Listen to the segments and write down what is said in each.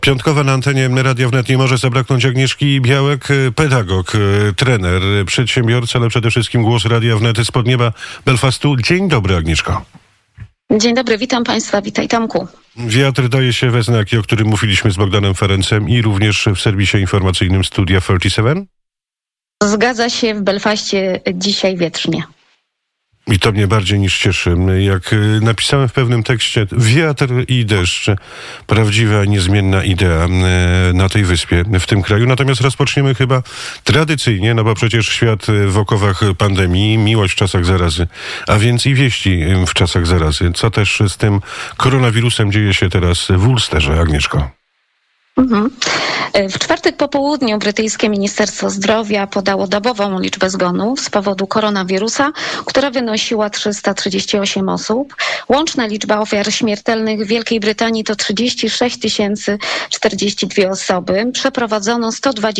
Piątkowa na antenie Radia Wnet nie może zabraknąć Agnieszki Białek, pedagog, trener, przedsiębiorca, ale przede wszystkim głos Radia Wnet spod nieba Belfastu. Dzień dobry, Agnieszko. Dzień dobry, witam Państwa, witaj Tomku. Wiatr daje się we znaki, o którym mówiliśmy z Bogdanem Ferencem i również w serwisie informacyjnym Studia 37? Zgadza się, w Belfaście dzisiaj wietrznie. I to mnie bardziej niż cieszy. Jak napisałem w pewnym tekście, wiatr i deszcz. Prawdziwa, niezmienna idea na tej wyspie, w tym kraju. Natomiast rozpoczniemy chyba tradycyjnie, no bo przecież świat w okowach pandemii, miłość w czasach zarazy, a więc i wieści w czasach zarazy. Co też z tym koronawirusem dzieje się teraz w Ulsterze, Agnieszko? W czwartek po południu brytyjskie Ministerstwo Zdrowia podało dobową liczbę zgonów z powodu koronawirusa, która wynosiła 338 osób. Łączna liczba ofiar śmiertelnych w Wielkiej Brytanii to 36 042 osoby. Przeprowadzono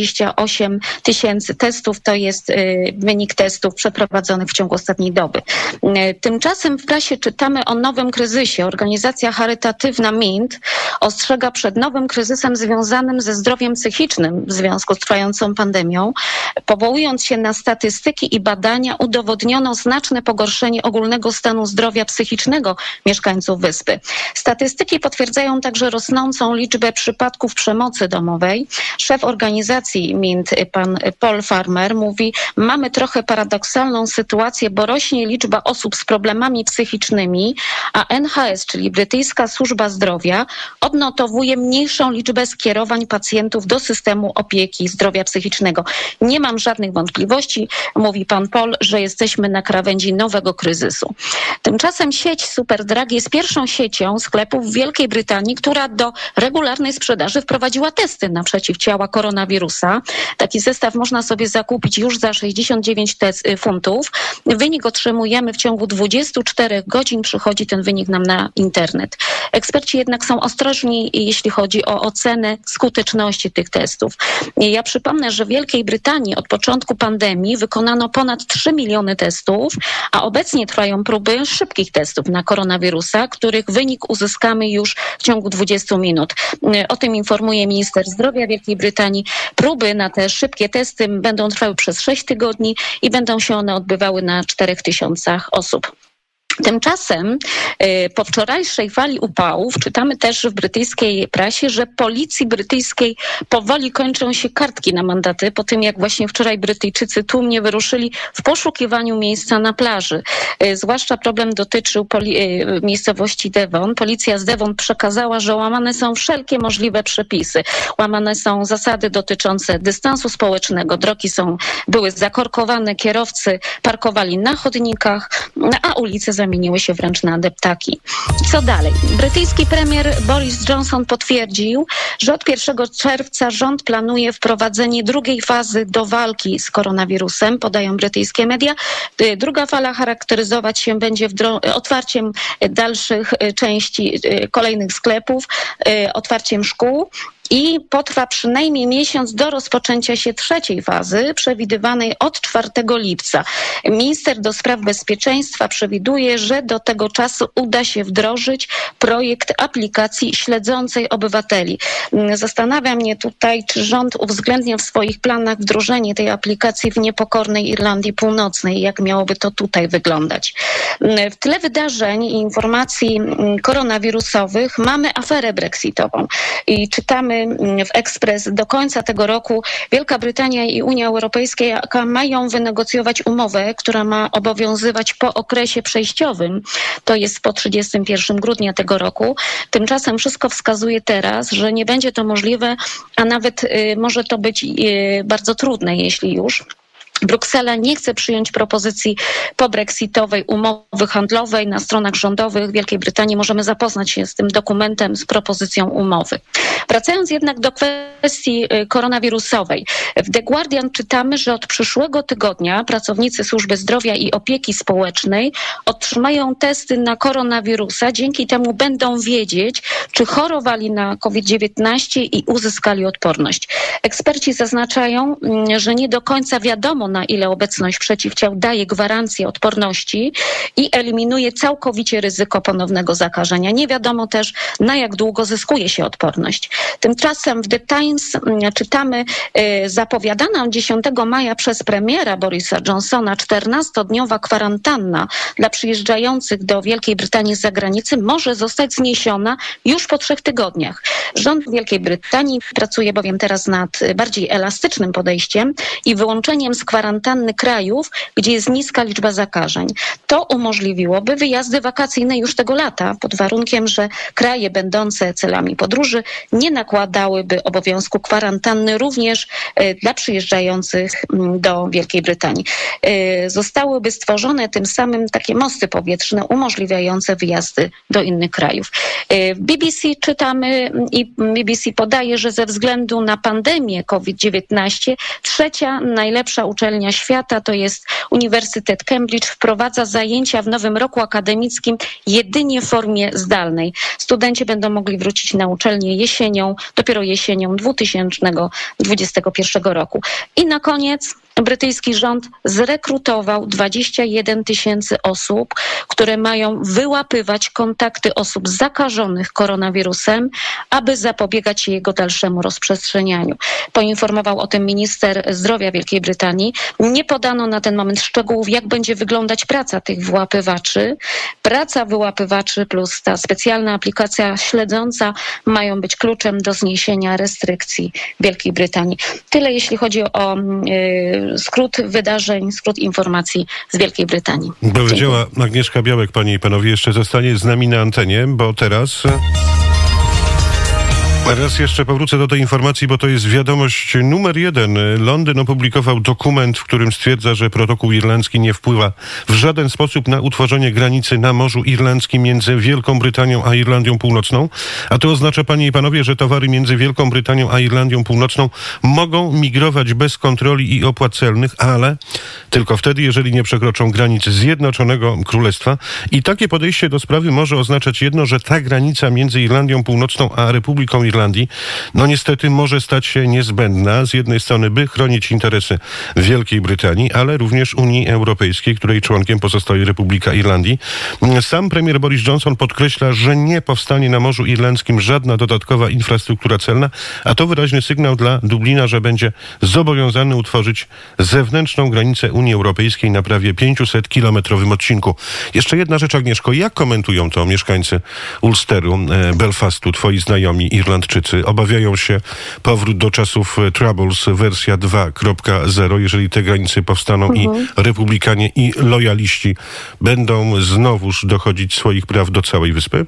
128 000 testów, to jest wynik testów przeprowadzonych w ciągu ostatniej doby. Tymczasem w prasie czytamy o nowym kryzysie. Organizacja charytatywna MINT ostrzega przed nowym kryzysem związanym ze zdrowiem psychicznym w związku z trwającą pandemią. Powołując się na statystyki i badania, udowodniono znaczne pogorszenie ogólnego stanu zdrowia psychicznego mieszkańców wyspy. Statystyki potwierdzają także rosnącą liczbę przypadków przemocy domowej. Szef organizacji MINT, pan Paul Farmer, mówi: mamy trochę paradoksalną sytuację, bo rośnie liczba osób z problemami psychicznymi, a NHS, czyli Brytyjska Służba Zdrowia, odnotowuje mniejszą liczbę skierowań pacjentów do systemu opieki zdrowia psychicznego. Nie mam żadnych wątpliwości, mówi pan Paul, że jesteśmy na krawędzi nowego kryzysu. Tymczasem sieć Superdrug jest pierwszą siecią sklepów w Wielkiej Brytanii, która do regularnej sprzedaży wprowadziła testy na przeciwciała koronawirusa. Taki zestaw można sobie zakupić już za 69 funtów. Wynik otrzymujemy w ciągu 24 godzin. Przychodzi ten wynik nam na internet. Eksperci jednak są ostrożni, jeśli chodzi o ocenę skuteczności tych testów. Ja przypomnę, że w Wielkiej Brytanii od początku pandemii wykonano ponad 3 miliony testów, a obecnie trwają próby szybkich testów na koronawirusa, których wynik uzyskamy już w ciągu 20 minut. O tym informuje minister zdrowia Wielkiej Brytanii. Próby na te szybkie testy będą trwały przez 6 tygodni i będą się one odbywały na 4000 osób. Tymczasem po wczorajszej fali upałów czytamy też w brytyjskiej prasie, że policji brytyjskiej powoli kończą się kartki na mandaty po tym, jak właśnie wczoraj Brytyjczycy tłumnie wyruszyli w poszukiwaniu miejsca na plaży. Zwłaszcza problem dotyczył miejscowości Devon. Policja z Devon przekazała, że łamane są wszelkie możliwe przepisy. Łamane są zasady dotyczące dystansu społecznego. Drogi były zakorkowane, kierowcy parkowali na chodnikach, a ulice zamieniły się wręcz na deptaki. Co dalej? Brytyjski premier Boris Johnson potwierdził, że od 1 czerwca rząd planuje wprowadzenie drugiej fazy do walki z koronawirusem, podają brytyjskie media. Druga fala charakteryzować się będzie otwarciem dalszych części kolejnych sklepów, otwarciem szkół. I potrwa przynajmniej miesiąc do rozpoczęcia się trzeciej fazy, przewidywanej od 4 lipca. Minister do spraw bezpieczeństwa przewiduje, że do tego czasu uda się wdrożyć projekt aplikacji śledzącej obywateli. Zastanawia mnie tutaj, czy rząd uwzględnia w swoich planach wdrożenie tej aplikacji w niepokornej Irlandii Północnej. Jak miałoby to tutaj wyglądać? W tle wydarzeń i informacji koronawirusowych mamy aferę brexitową. I czytamy w Express: do końca tego roku Wielka Brytania i Unia Europejska mają wynegocjować umowę, która ma obowiązywać po okresie przejściowym, to jest po 31 grudnia tego roku. Tymczasem wszystko wskazuje teraz, że nie będzie to możliwe, a nawet może to być bardzo trudne, jeśli już. Bruksela nie chce przyjąć propozycji pobrexitowej umowy handlowej. Na stronach rządowych Wielkiej Brytanii możemy zapoznać się z tym dokumentem, z propozycją umowy. Wracając jednak do kwestii koronawirusowej. W The Guardian czytamy, że od przyszłego tygodnia pracownicy służby zdrowia i opieki społecznej otrzymają testy na koronawirusa. Dzięki temu będą wiedzieć, czy chorowali na COVID-19 i uzyskali odporność. Eksperci zaznaczają, że nie do końca wiadomo, na ile obecność przeciwciał daje gwarancję odporności i eliminuje całkowicie ryzyko ponownego zakażenia. Nie wiadomo też, na jak długo zyskuje się odporność. Tymczasem w The Times czytamy zapowiadaną 10 maja przez premiera Borisa Johnsona 14-dniowa kwarantanna dla przyjeżdżających do Wielkiej Brytanii z zagranicy może zostać zniesiona już po 3 tygodniach. Rząd Wielkiej Brytanii pracuje bowiem teraz nad bardziej elastycznym podejściem i wyłączeniem z kwarantanny krajów, gdzie jest niska liczba zakażeń. To umożliwiłoby wyjazdy wakacyjne już tego lata, pod warunkiem, że kraje będące celami podróży nie nakładałyby obowiązku kwarantanny również dla przyjeżdżających do Wielkiej Brytanii. Zostałyby stworzone tym samym takie mosty powietrzne umożliwiające wyjazdy do innych krajów. W BBC czytamy i BBC podaje, że ze względu na pandemię COVID-19 trzecia najlepsza uczelnia świata, to jest Uniwersytet Cambridge, wprowadza zajęcia w nowym roku akademickim jedynie w formie zdalnej. Studenci będą mogli wrócić na uczelnię dopiero jesienią 2021 roku. I na koniec brytyjski rząd zrekrutował 21 000 osób, które mają wyłapywać kontakty osób zakażonych koronawirusem, aby zapobiegać jego dalszemu rozprzestrzenianiu. Poinformował o tym minister zdrowia Wielkiej Brytanii. Nie podano na ten moment szczegółów, jak będzie wyglądać praca tych wyłapywaczy. Praca wyłapywaczy plus ta specjalna aplikacja śledząca mają być kluczem do zniesienia restrykcji w Wielkiej Brytanii. Tyle jeśli chodzi o skrót wydarzeń, skrót informacji z Wielkiej Brytanii. Powiedziała Agnieszka Białek, panie i panowie, jeszcze zostanie z nami na antenie, bo teraz jeszcze powrócę do tej informacji, bo to jest wiadomość numer 1. Londyn opublikował dokument, w którym stwierdza, że protokół irlandzki nie wpływa w żaden sposób na utworzenie granicy na Morzu Irlandzkim między Wielką Brytanią a Irlandią Północną. A to oznacza, panie i panowie, że towary między Wielką Brytanią a Irlandią Północną mogą migrować bez kontroli i opłat celnych, ale tylko wtedy, jeżeli nie przekroczą granic Zjednoczonego Królestwa. I takie podejście do sprawy może oznaczać jedno, że ta granica między Irlandią Północną a Republiką Irlandii niestety może stać się niezbędna z jednej strony, by chronić interesy Wielkiej Brytanii, ale również Unii Europejskiej, której członkiem pozostaje Republika Irlandii. Sam premier Boris Johnson podkreśla, że nie powstanie na Morzu Irlandzkim żadna dodatkowa infrastruktura celna, a to wyraźny sygnał dla Dublina, że będzie zobowiązany utworzyć zewnętrzną granicę Unii Europejskiej na prawie 500-kilometrowym odcinku. Jeszcze jedna rzecz, Agnieszko, jak komentują to mieszkańcy Ulsteru, Belfastu, twoi znajomi Irlandczycy? Obawiają się powrót do czasów Troubles wersja 2.0, jeżeli te granice powstaną i republikanie i lojaliści będą znowuż dochodzić swoich praw do całej wyspy?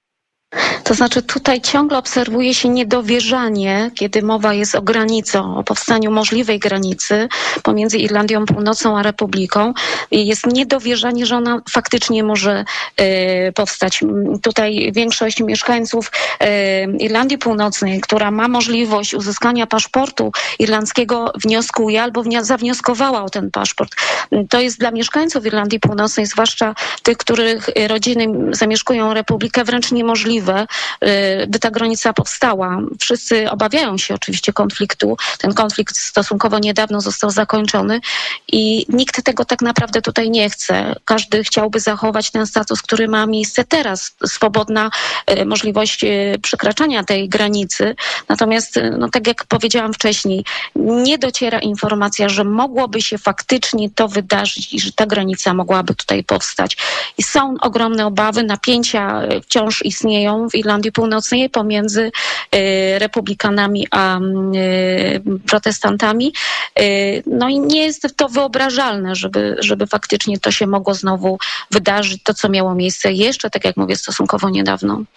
To znaczy tutaj ciągle obserwuje się niedowierzanie, kiedy mowa jest o granicy, o powstaniu możliwej granicy pomiędzy Irlandią Północną a Republiką. Jest niedowierzanie, że ona faktycznie może powstać. Tutaj większość mieszkańców Irlandii Północnej, która ma możliwość uzyskania paszportu irlandzkiego, wnioskuje albo zawnioskowała o ten paszport. To jest dla mieszkańców Irlandii Północnej, zwłaszcza tych, których rodziny zamieszkują Republikę, wręcz niemożliwe, by ta granica powstała. Wszyscy obawiają się oczywiście konfliktu. Ten konflikt stosunkowo niedawno został zakończony i nikt tego tak naprawdę tutaj nie chce. Każdy chciałby zachować ten status, który ma miejsce teraz. Swobodna możliwość przekraczania tej granicy. Natomiast, tak jak powiedziałam wcześniej, nie dociera informacja, że mogłoby się faktycznie to wydarzyć i że ta granica mogłaby tutaj powstać. I są ogromne obawy, napięcia wciąż istnieją w Irlandii Północnej pomiędzy republikanami a protestantami. No i nie jest to wyobrażalne, żeby faktycznie to się mogło znowu wydarzyć, to co miało miejsce jeszcze, tak jak mówię, stosunkowo niedawno.